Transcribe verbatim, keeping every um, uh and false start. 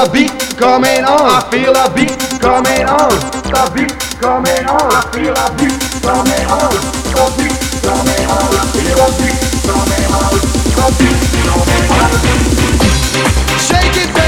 a beat coming on. I feel a beat coming on. The beat coming on. I feel a beat coming on. The beat coming on. I feel a beat coming on. The beat coming on. Shake it down.